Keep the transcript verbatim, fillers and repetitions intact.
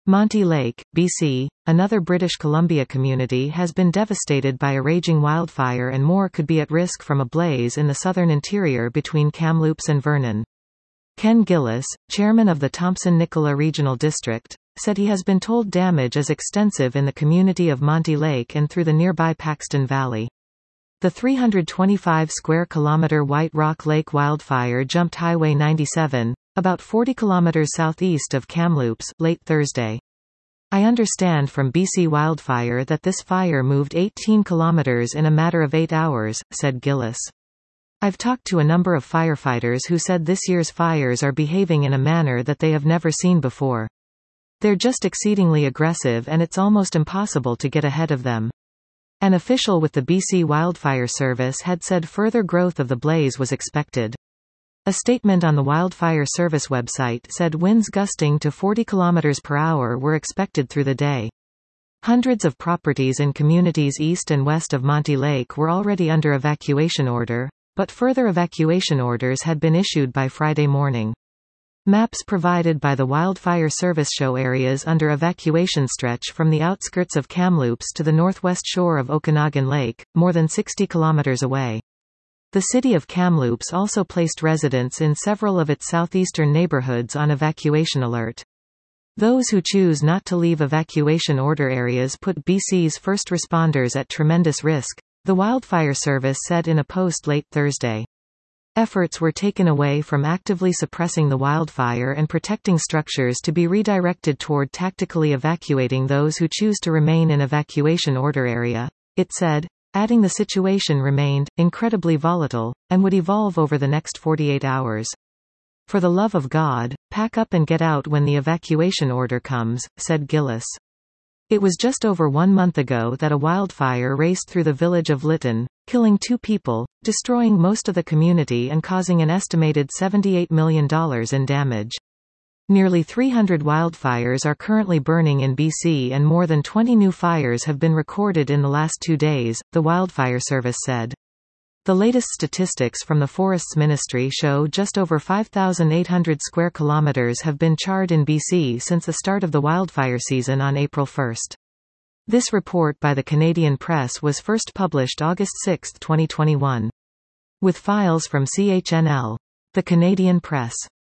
Monty Lake, B C, another British Columbia community has been devastated by a raging wildfire and more could be at risk from a blaze in the southern interior between Kamloops and Vernon. Ken Gillis, chairman of the Thompson-Nicola Regional District, said he has been told damage is extensive in the community of Monty Lake and through the nearby Paxton Valley. The three hundred twenty-five square kilometer White Rock Lake wildfire jumped Highway ninety-seven, about forty kilometers southeast of Kamloops, late Thursday. I understand from B C Wildfire that this fire moved eighteen kilometers in a matter of eight hours, said Gillis. I've talked to a number of firefighters who said this year's fires are behaving in a manner that they have never seen before. They're just exceedingly aggressive and it's almost impossible to get ahead of them. An official with the B C Wildfire Service had said further growth of the blaze was expected. A statement on the Wildfire Service website said winds gusting to forty kilometers per hour were expected through the day. Hundreds of properties in communities east and west of Monty Lake were already under evacuation order, but further evacuation orders had been issued by Friday morning. Maps provided by the Wildfire Service show areas under evacuation stretch from the outskirts of Kamloops to the northwest shore of Okanagan Lake, more than sixty kilometers away. The city of Kamloops also placed residents in several of its southeastern neighborhoods on evacuation alert. Those who choose not to leave evacuation order areas put B C's first responders at tremendous risk, the Wildfire Service said in a post late Thursday. Efforts were taken away from actively suppressing the wildfire and protecting structures to be redirected toward tactically evacuating those who choose to remain in evacuation order area, it said, adding the situation remained incredibly volatile and would evolve over the next forty-eight hours. For the love of God, pack up and get out when the evacuation order comes, said Gillis. It was just over one month ago that a wildfire raced through the village of Lytton, killing two people, destroying most of the community and causing an estimated seventy-eight million dollars in damage. Nearly three hundred wildfires are currently burning in B C and more than twenty new fires have been recorded in the last two days, the Wildfire Service said. The latest statistics from the Forests Ministry show just over five thousand eight hundred square kilometers have been charred in B C since the start of the wildfire season on April first. This report by the Canadian Press was first published August sixth, twenty twenty-one. With files from C H N L. The Canadian Press.